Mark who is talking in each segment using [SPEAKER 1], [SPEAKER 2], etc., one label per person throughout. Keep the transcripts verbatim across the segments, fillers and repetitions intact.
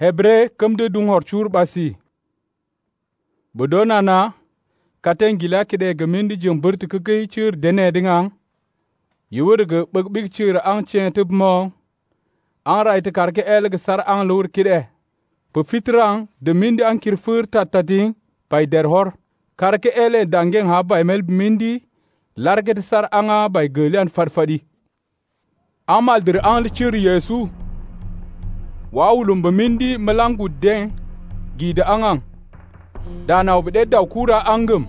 [SPEAKER 1] Hebre kamde dung horchur basi. Bodona na katen gila kide gemindi jeng berti keke chur dene dingang. Yuwurge big chur ang chen tub mo. Ang rai te karke elge sar ang lur kide. Pe fitrang de mindi ang kirfur tatating pai derhor. Karke ele dangeng ha bai mel mindi large te sar anga bai gelian farfadi. Amal dir ang lichur Yesu. Wawulum bemindi melangu den gida angang. Dana obede da kura angum.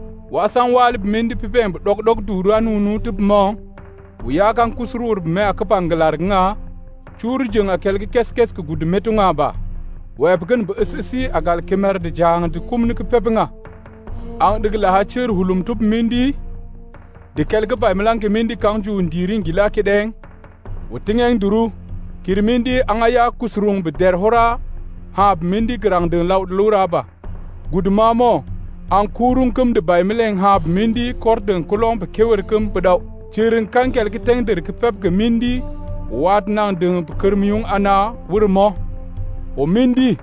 [SPEAKER 1] Wasan walib mindi pipen dok dok duru anunu tip mo. Uya kan kusrur me akapangalar nga. Chur jeng akel ke kes kes ke gud metu nga ba. Webgen be sisi agal kemer de jang de kumni ke pepenga. Ang de la hachir hulum tup mindi. De kelge bay melang ke mindi kanju ndiring gila ke den. Utingeng duru kirmindi angaya kusrung be der hora. Hab mindi gerang de laut lura ba. Gudmamo an kurung kum de bay meleng hab mindi korden kulong be kewer kum bedaw. Chirin kankel ke teng der ke pep ke mindi. Wat nang de kermiyung ana wurmo. O mindi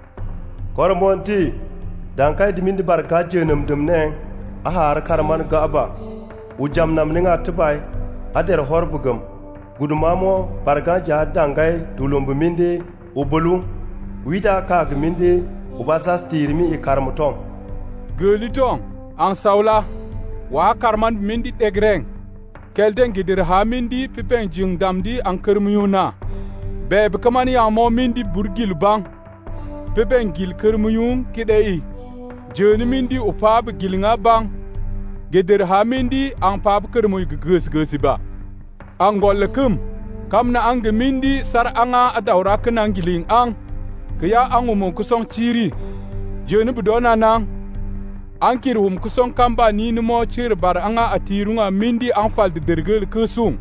[SPEAKER 2] kormonti dan kai dimindi barka jenum dumne a har karman gaba ujam nam ninga tubai ader horbugum gudumamo barga ja dangai dulum bimindi ubulu wida ka gmindi ubasas tirmi e karmuton
[SPEAKER 1] geliton an saula wa karman mindi degreng kelden gidir ha mindi pipen jing damdi an kermiyuna bebe kamani ya mo mindi burgil bang Pepen gil kermuyung kidei. Jeni mindi upab gilinga bang. Geder ha mindi ang pab kermuy geges gesiba. Ang golekum. Kam na ang gemindi sar anga adawra kenang giling ang. Kaya ang umong kusong ciri. Jeni bedona nang. Ang kirhum kusong kamba ni numo cir bar anga atirunga mindi ang fal de dergel kusung.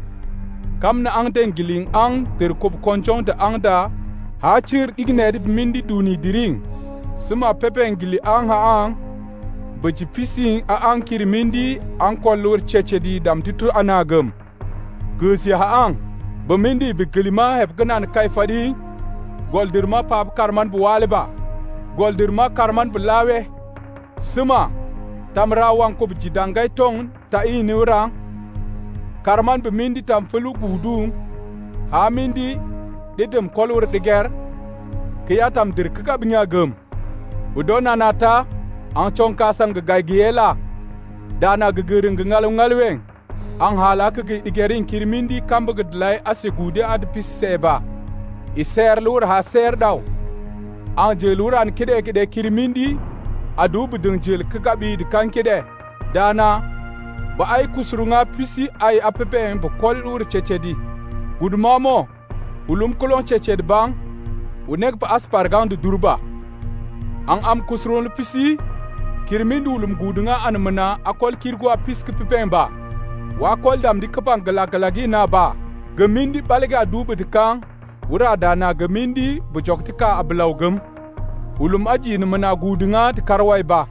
[SPEAKER 1] Kam na ang ten giling ang terkop konchong de ang da. Hachir igned mindi duni diring. Suma pepen gili ang haang. Baji pising a ang kiri mindi ang kolur chechedi dam titu anagam. Gusi haang. Bamindi bigilima hep ganan kai fadi. Goldirma pap karman buwaleba. Goldirma karman bulawe. Suma tamra wang ko bjidangay tong ta iniwrang. Karman bamindi tam felu gudung. Ha mindi dedem kolur diger kiyatam dir kika binyagum udona nata ang chong kasang gagaygiela dana gagering ngal ngalweng ang hala ke digerin kirmindi kamba gdlai asigude ad pisseba iser lur ha ser daw ang jelur an kide kide kirmindi adu budung jel kika bi de kan kide dana ba ay kusrunga pisi ay apepe bo kolur chechedi gudmamo ulum kolon cheched bang unek pa aspargan de durba ang am kusron pisi kirmin ulum gudunga anmana akol kirgo pisk pipemba wa kol dam dikapang galagalagi na ba gemindi balega dubu dikang ura dana gemindi bujoktika ablawgum ulum aji nmana gudunga de karwai ba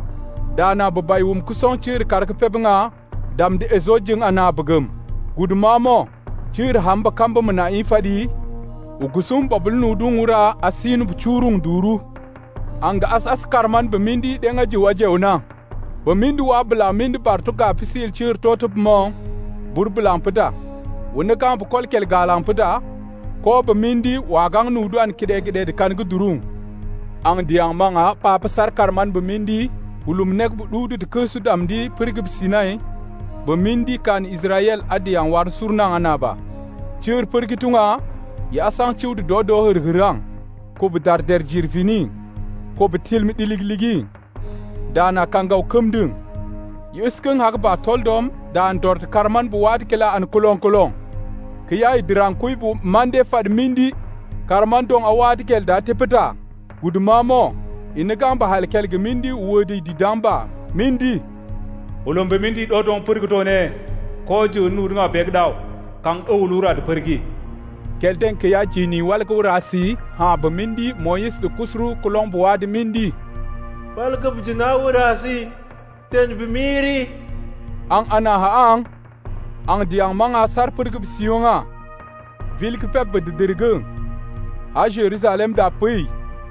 [SPEAKER 1] dana babay um kuson chir karka pebnga dam de ezojing ana bugum gudmamo Chir hamba kamba mena ifadi ugusum babul nudung ura asinu bucurung duru anga as as karman bemindi denga jiwa jeuna bemindi wa bla mindi partuka pisil chir totup mo burbulang peda wona kan bu kolkel galang peda ko bemindi wa gang nudu an kide kide de kan gudurung ang diang manga pa pasar karman bemindi ulum nek bu dudu de kesu damdi pergib sinai Bemindi kan Israel adi yang war surnang anaba. Cur pergitunga, ya sang ciu de dodo hergerang. Ko bedar der jirvini. Ko betil mit dilig ligi. Dana kangau kemdung. Yuskeng hak ba toldom dan dort karman buat kela an kolong kolong. Kaya dirang kui bu mande fad mindi. Karman dong awat kel da tepeta. Gudumamo. Inegang bahal kel gemindi wodi di damba. Mindi.
[SPEAKER 3] Ulum bemindi dodong pergutone ko ju nurunga begdaw kang owlura de pergi
[SPEAKER 1] kelten ke ya jini walko rasi ha bemindi moyis de kusru kolong boade mindi
[SPEAKER 4] walko bjina rasi ten bimiri
[SPEAKER 1] ang ana ha ang ang diang manga sar pergi sionga vil ke pep de dergung a Jerusalem da pui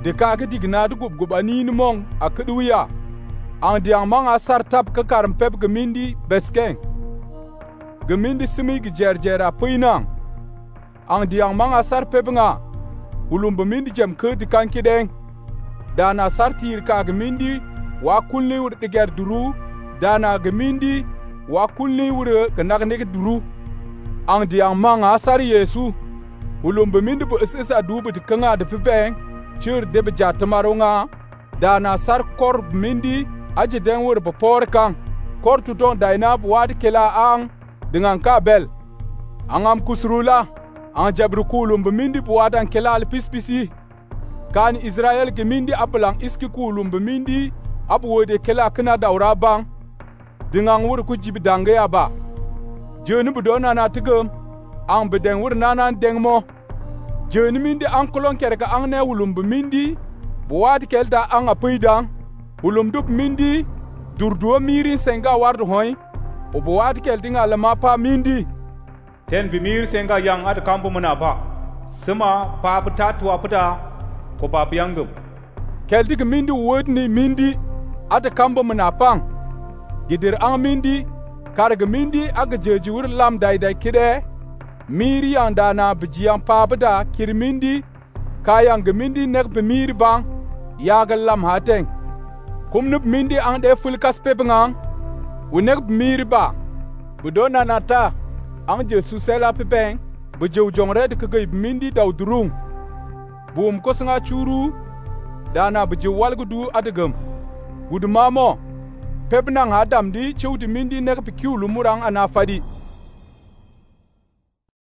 [SPEAKER 1] De ka ga digna de gub gub ani ni mong a kduya. Ang diang mang a sar tap ka karm pep gemindi beskeng. Gemindi simi gi jerjera puinang. Ang diang mang a sar pep nga. Ulum bemindi jem ke di kan kideng. Dana sar tir ka gemindi wa kulni wur de ger duru. Dana gemindi wa kulni wur ka nak ne duru. Ang diang mang a sar Yesu. Ulum bemindi bu is is adu bu de kanga de pepeng. Chur de beja tamaronga. Dana sar kor bemindi aje den wur ba por kan kor tu don dainab wad kela ang dengan kabel angam kusrula ang jabru kulum bemindi buadan kela al pispisi kan Israel gemindi aplang iski kulum bemindi abu wode kela kana daura bang dengan wur ku jibi dange aba jeni budona na tigum ang beden wur nanan dengmo jeni mindi ang kolon kerga ang ne wulum bemindi buad kelda ang apuidang ulum duk mindi durduwa mirin senga wardu hoy o bo wadi keldinga lama pa mindi
[SPEAKER 3] ten bi mir senga yang at kambu muna pa sima pa pata tuwa pata ko pa yangum
[SPEAKER 1] keldig mindi wodni mindi at kambu muna pang gidir ang mindi karga mindi aga jeji wur lam dai dai kide miri anda na bijiyan pa bada kirmindi kayang gemindi nek bi miri bang yaga lam hateng kum nup mindi ang de fulkas pepengang unek miri ba budona nata ang je susela pepeng bu jew jongre de kagay mindi daw durung bum ko sanga churu dana bu jew walgudu adagam gudmamo pepnang hadam di chewdi mindi nek pikiu lumurang ana fadi